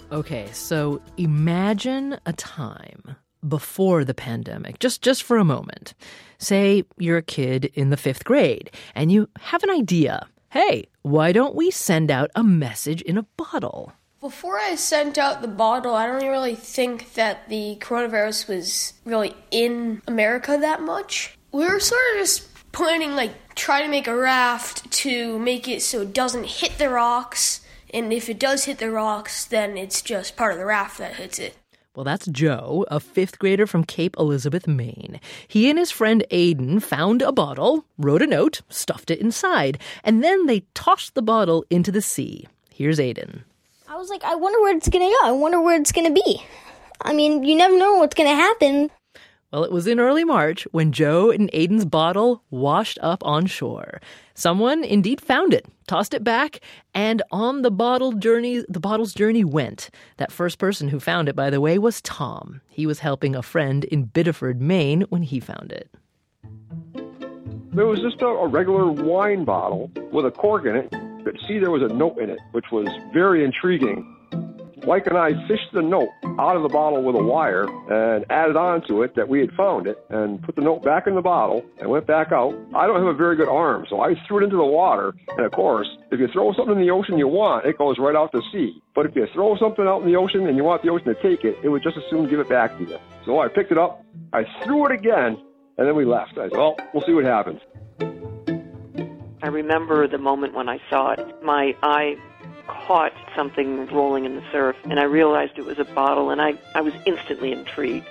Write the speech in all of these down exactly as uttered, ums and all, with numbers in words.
Okay, so imagine a time before the pandemic, just, just for a moment. Say you're a kid in the fifth grade and you have an idea. Hey, why don't we send out a message in a bottle? Before I sent out the bottle, I don't really think that the coronavirus was really in America that much. We were sort of just planning, like, try to make a raft to make it so it doesn't hit the rocks. And if it does hit the rocks, then it's just part of the raft that hits it. Well, that's Joe, a fifth grader from Cape Elizabeth, Maine. He and his friend Aiden found a bottle, wrote a note, stuffed it inside, and then they tossed the bottle into the sea. Here's Aiden. I was like, I wonder where it's going to go. I wonder where it's going to be. I mean, you never know what's going to happen. Well, it was in early March when Joe and Aiden's bottle washed up on shore. Someone indeed found it, tossed it back, and on the bottle journey, the bottle's journey went. That first person who found it, by the way, was Tom. He was helping a friend in Biddeford, Maine, when he found it. There was just a, a regular wine bottle with a cork in it. You could see there was a note in it, which was very intriguing. Mike and I fished the note out of the bottle with a wire and added on to it that we had found it and put the note back in the bottle and went back out. I don't have a very good arm, so I threw it into the water. And of course, if you throw something in the ocean you want, it goes right out to sea. But if you throw something out in the ocean and you want the ocean to take it, it would just as soon give it back to you. So I picked it up, I threw it again, and then we left. I said, well, we'll see what happens. I remember the moment when I saw it. My eye caught something rolling in the surf, and I realized it was a bottle, and I, I was instantly intrigued.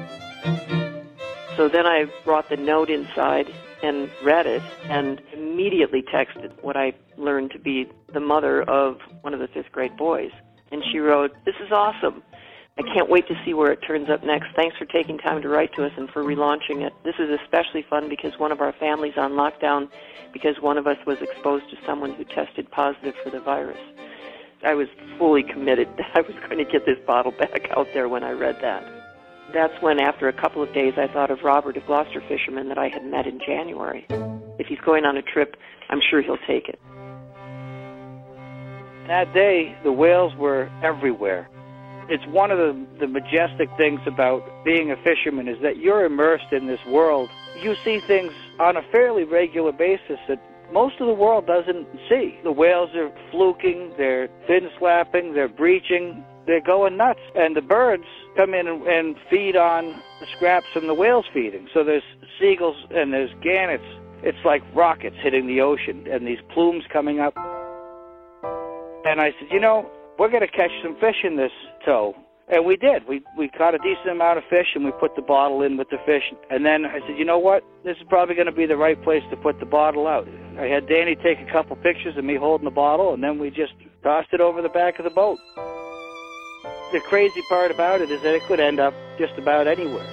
So then I brought the note inside and read it, and immediately texted what I learned to be the mother of one of the fifth grade boys. And she wrote, "This is awesome. I can't wait to see where it turns up next. Thanks for taking time to write to us and for relaunching it. This is especially fun because one of our families on lockdown because one of us was exposed to someone who tested positive for the virus." I was fully committed that I was going to get this bottle back out there when I read that. That's when, after a couple of days, I thought of Robert, a Gloucester fisherman that I had met in January. If he's going on a trip, I'm sure he'll take it. That day, the whales were everywhere. It's one of the, the majestic things about being a fisherman is that you're immersed in this world. You see things on a fairly regular basis that most of the world doesn't see. The whales are fluking, they're fin slapping, they're breaching, they're going nuts. And the birds come in and, and feed on the scraps from the whales feeding. So there's seagulls and there's gannets. It's like rockets hitting the ocean and these plumes coming up. And I said, you know, we're going to catch some fish in this tow. And we did. We we caught a decent amount of fish, and we put the bottle in with the fish. And then I said, you know what? This is probably going to be the right place to put the bottle out. I had Danny take a couple pictures of me holding the bottle, and then we just tossed it over the back of the boat. The crazy part about it is that it could end up just about anywhere.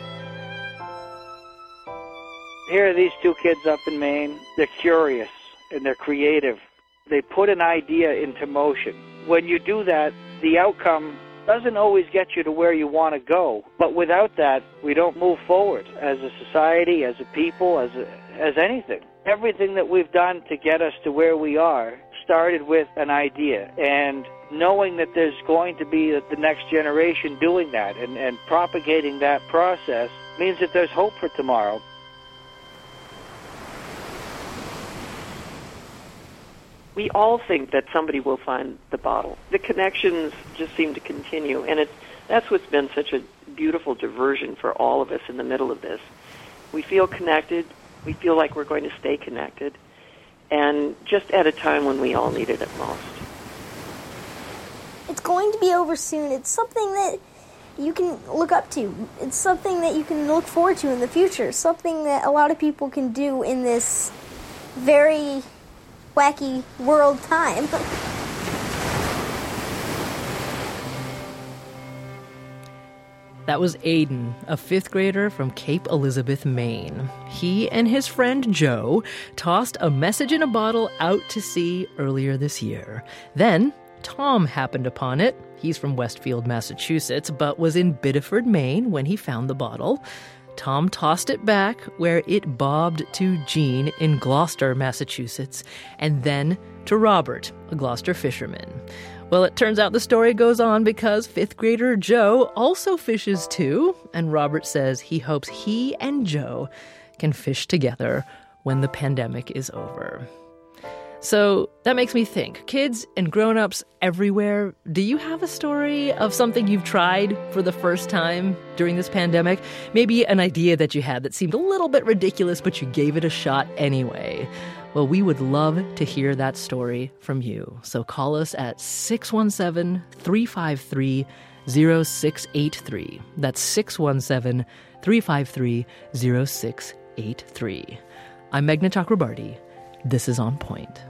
Here are these two kids up in Maine. They're curious, and they're creative. They put an idea into motion. When you do that, the outcome doesn't always get you to where you want to go. But without that, we don't move forward as a society, as a people, as a, as anything. Everything that we've done to get us to where we are started with an idea. And knowing that there's going to be the next generation doing that and, and propagating that process means that there's hope for tomorrow. We all think that somebody will find the bottle. The connections just seem to continue, and it's, that's what's been such a beautiful diversion for all of us in the middle of this. We feel connected. We feel like we're going to stay connected, and just at a time when we all need it at most. It's going to be over soon. It's something that you can look up to. It's something that you can look forward to in the future. Something that a lot of people can do in this very wacky world time. That was Aiden, a fifth grader from Cape Elizabeth, Maine. He and his friend Joe tossed a message in a bottle out to sea earlier this year. Then Tom happened upon it. He's from Westfield, Massachusetts, but was in Biddeford, Maine when he found the bottle. Tom tossed it back where it bobbed to Jean in Gloucester, Massachusetts, and then to Robert, a Gloucester fisherman. Well, it turns out the story goes on because fifth grader Joe also fishes too, and Robert says he hopes he and Joe can fish together when the pandemic is over. So that makes me think, kids and grown-ups everywhere, do you have a story of something you've tried for the first time during this pandemic? Maybe an idea that you had that seemed a little bit ridiculous, but you gave it a shot anyway. Well, we would love to hear that story from you. So call us at six one seven, three five three, zero six eight three. That's six one seven, three five three, zero six eight three. I'm Meghna Chakrabarty. This is On Point.